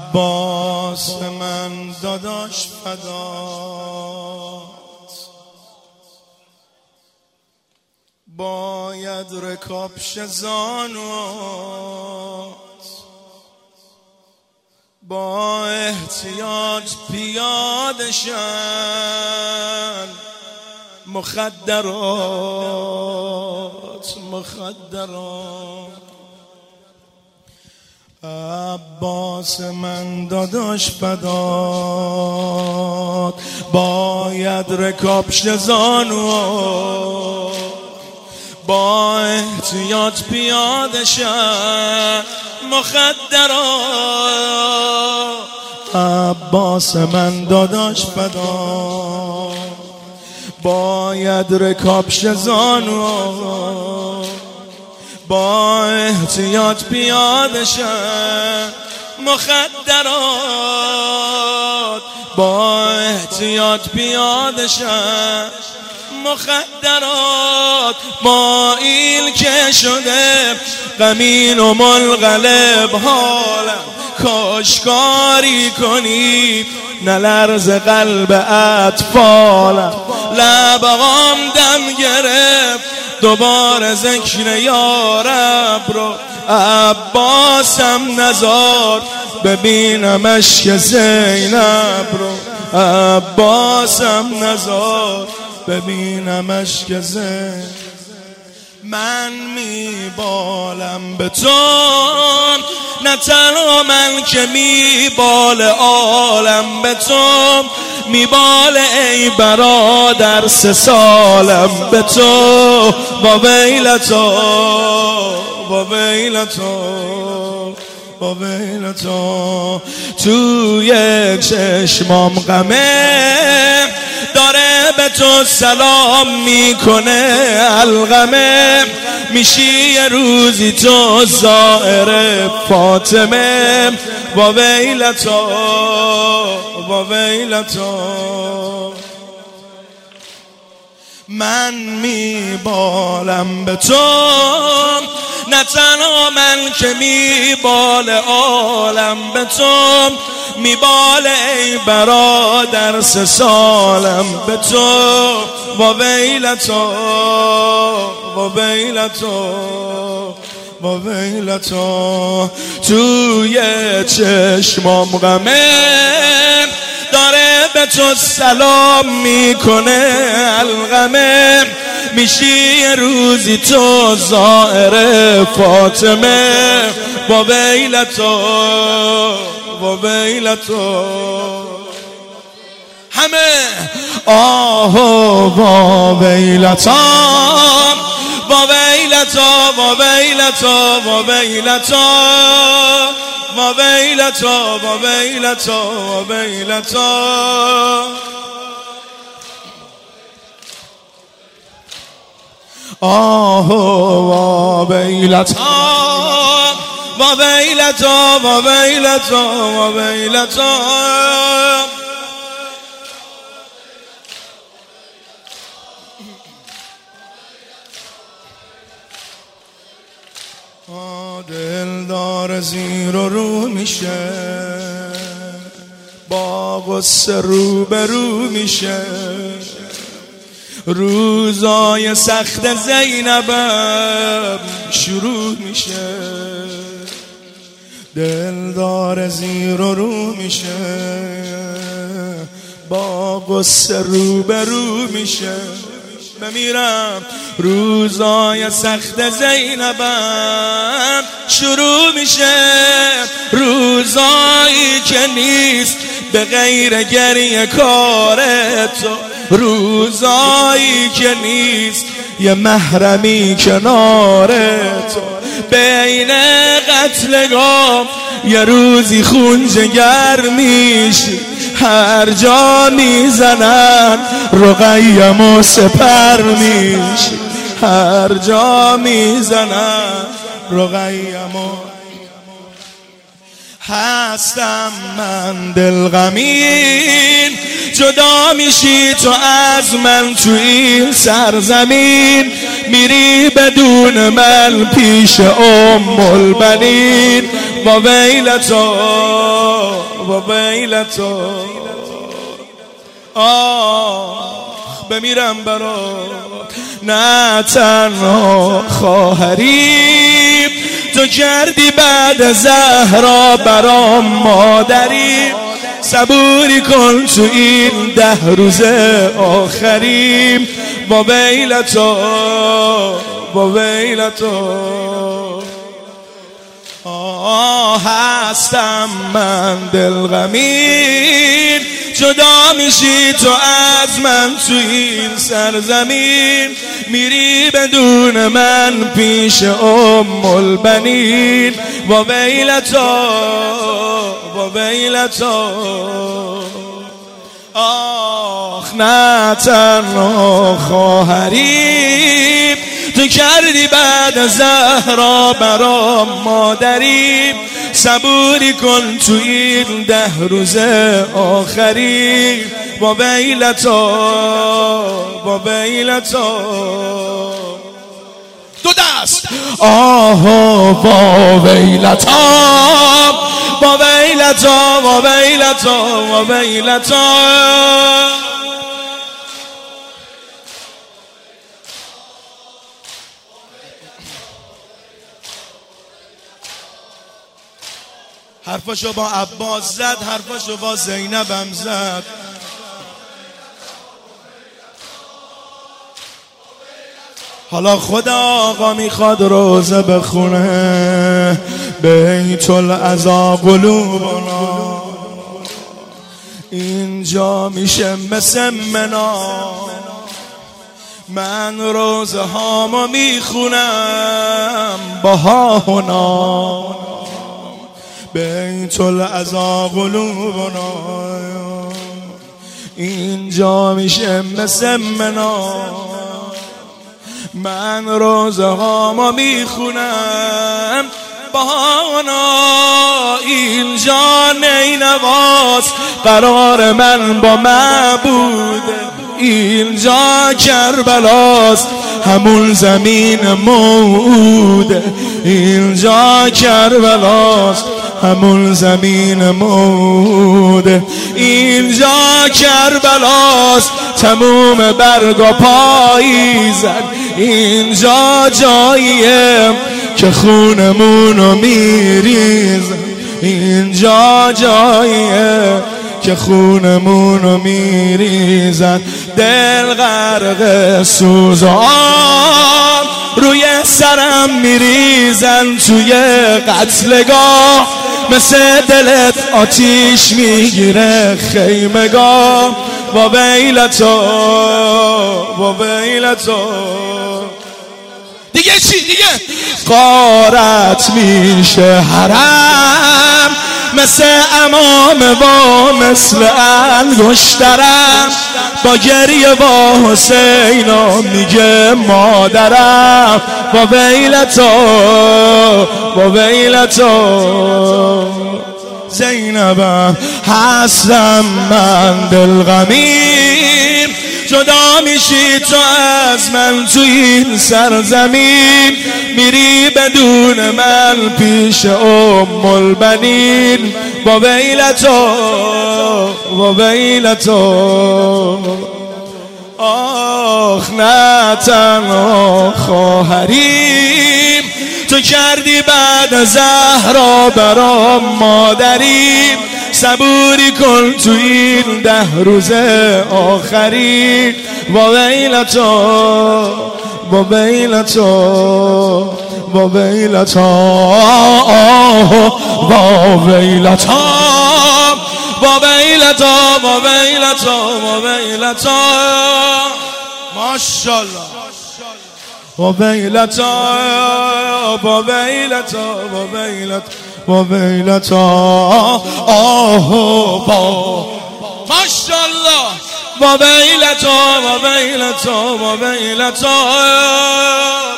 عباس من داداش فدات، باید رکاب شه زانوات، با احتیاط پیاده شن مخدرات. عباس من داداش فدات، باید رکاب شه زانوات، با احتیاط پیاده شن مخدرات. عباس من داداش فدات، باید رکاب شه زانوات، با احتیاط پیاده شن مخدرات، با احتیاط پیاده شن مخدرات. با ایل که شده غمین و منقلب حالم، کاشکاری کنی نلرز قلب اطفالم. لبغام دم گرفت دوباره ذکر یارب رو، عباسم نزار ببینم اشک زینب رو، عباسم نزار ببینم اشک زینب. من میبالم به تو، نه تنها من که میبال عالم به تو میباله ای برادر، 3 سالم به تو. با ویلتو با ویلتو با ویلتو، توی چشمام غمه داره به تو سلام میکنه الغمه، میشی یه روزی تو زائر فاطمه. با ویلتو با ویلتو، من میبالم به تو، نه تنها من که میبال عالم به تو میباله ای برادر، 3 سالم به تو. با ویلتو با ویلتو با ویلتو، توی چشمام غمه داره به تو سلام میکنه الغمه، میشی یه روزی تو زائر فاطمه. با ویلتو با ویلتو همه آهو با ویلتا با ویلتا با ویلتا با ویلتا با ویلتا با ویلتا با ویلتا. آهو با ویلتا با ویلتا با ویلتا با ویلتا. دلدار زیر و رو میشه، با غصه روبرو میشه، روزای سخت زینبم شروع میشه. دلدار زیر و رو میشه، با غصه روبرو میشه. بمیرم روزای سخت زینبم شروع میشه، روزایی که نیست به غیر گریه کار تو، روزایی که نیست یه محرمی کنار تو. بین قتلگاه یه روزی خون جگر میشی، هر جا میزنن رقیم و سپر میشی، هر جا میزنن رقیم و هستم من دلغمین، جدا میشی تو از من تو این سرزمین، میری بدون من پیش ام البنین. با ویلتا با ویلتا بمیرم برات نه تنها خواهری تو کردی بعد زهرا برام مادری صبوری کن تو این 10 روز آخری با ویلتا با ویلتا هستم من دلغمین جدا میشی تو از من تو این سرزمین میری بدون من پیش البنین با ویلتا با ویلتا نه تنها خواهری تو کردی بعد زهرا برام مادری صبوری کن تو این 10 روز آخری با ویلتا با ویلتا دو دست با ویلتا با ویلتا با ویلتا با ویلتا حرفاشو با عباس زد حرفاشو با زینبم زد حالا خدا آقا میخواد روزه بخونه بیت العزا قلوبنا اینجا میشه مثل منا من روزه هامو میخونم با هاهنا بیت العزا قلوبنا اینجا میشه مثل منا من روزه هامو میخونم بهانا اینجا نینواز قرار من با معبود اینجا کربلاست همون زمین موعود اینجا کربلاست همون زمین موعود اینجا کربلاست تموم برگ و پاییزن اینجا جاییه که خونمونو میریزن اینجا جاییه که خونمونو میریزن دل غرق سوزان روی سرم میریزن توی قتلگاه مثل دلت آتیش میگیره خیمگاه با ویلتا با ویلتا دیگه چی دیگه غارت میشه حرم مثل امام با مثل انگشترم با گریه با حسینا میگه مادرم با ویلتا با ویلتا زینبم هستم من دلغمین جدا میشی تو از من تو این سرزمین میری بدون من پیش البنین با ویلتا با ویلتا نه تنها خواهریم تو کردی بعد زهرا برام مادریم صبوری کن تو این 10 روز آخری با ویلتا با ویلتا با ویلتا با ویلتا با ویلتا با ویلتا با ویلتا ماشاءالله با ویلتا با ویلتا با ویلتا با ویلتا با ماشاءالله با ویلتا با ویلتا با ویلتا